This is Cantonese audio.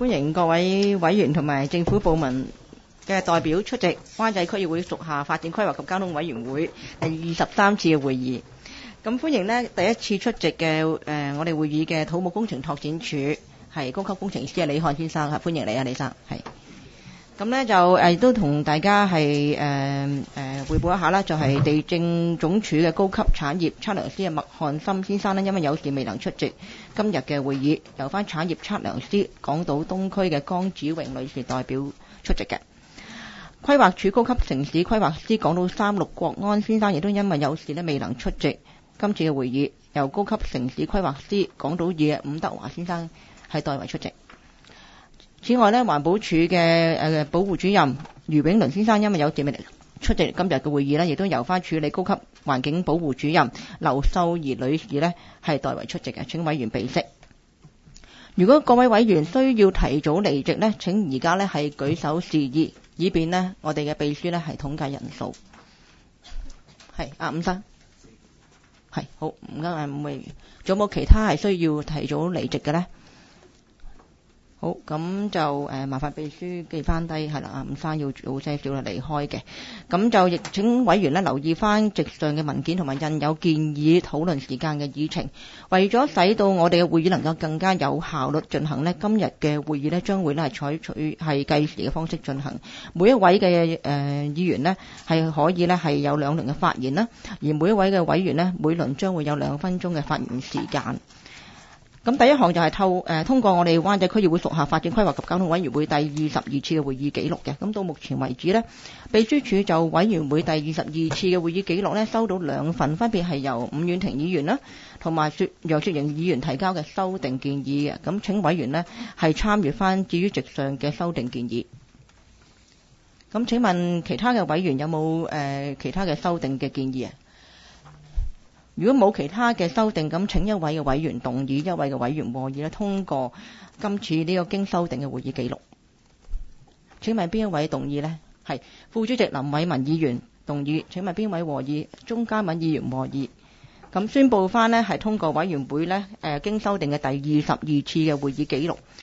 歡迎各位委員同埋政府部門嘅代表出席灣仔區議會屬下發展規劃及交通委員會第23次嘅會議。咁歡迎呢第一次出席嘅我哋會議嘅土木工程拓展署係高級工程師李漢先生，歡迎你啊，李生。係咁呢就都同大家係匯報一下啦，就係地政總署嘅高級產業測量師麥漢森先生呢，因為有事未能出席今日嘅會議，由翻產業測量師港島東區嘅江子榮女士代表出席嘅。規劃署高級城市規劃師港島36郭安先生亦都因為有事呢未能出席今次嘅會議，由高級城市規劃師港島2嘅伍德華先生係代為出席。此外呢，環保署嘅保護主任余永倫先生因為有事未能出席今日嘅會議呢，亦都由翻處理高級環境保護主任劉秀儀女士呢係代為出席嘅，請委員備悉。如果各位委員需要提早離席呢，請而家呢係舉手示意，以便呢我哋嘅秘書呢係統計人數。係伍生，係好，唔該伍委員，仲有冇其他係需要提早離席嘅呢？好，咁就麻煩秘書記翻低，係啦，伍生要早些少離開嘅。咁就亦請委員呢留意翻席上嘅文件同埋印有建議討論時間嘅議程。為咗使到我哋嘅會議能夠更加有效率進行呢，今日嘅會議呢將會呢係採取係計時嘅方式進行。每一位嘅議員呢係可以呢係有2輪嘅發言啦，而每一位嘅委員呢每輪將會有2分鐘嘅發言時間。咁第一項就係通過我哋灣仔區議會屬下發展規劃及交通委員會第22次嘅會議記錄嘅。咁到目前為止呢，秘書處就委員會第22次嘅會議記錄呢收到2份，分別係由伍婉婷議員啦同埋楊雪盈議員提交嘅修訂建議嘅。咁請委員呢係參閱翻至於席上嘅修訂建議。咁請問其他嘅委員有冇其他嘅修訂嘅建議啊？如果冇其他嘅修訂，咁請一位嘅委員動議，一位嘅委員和議通過今次呢個經修訂嘅會議記錄。請問邊一位動議呢？係副主席林偉文議員動議。請問邊位和議？鍾嘉敏議員和議。咁宣佈翻呢係通過委員會呢經修訂嘅第22次嘅會議記錄。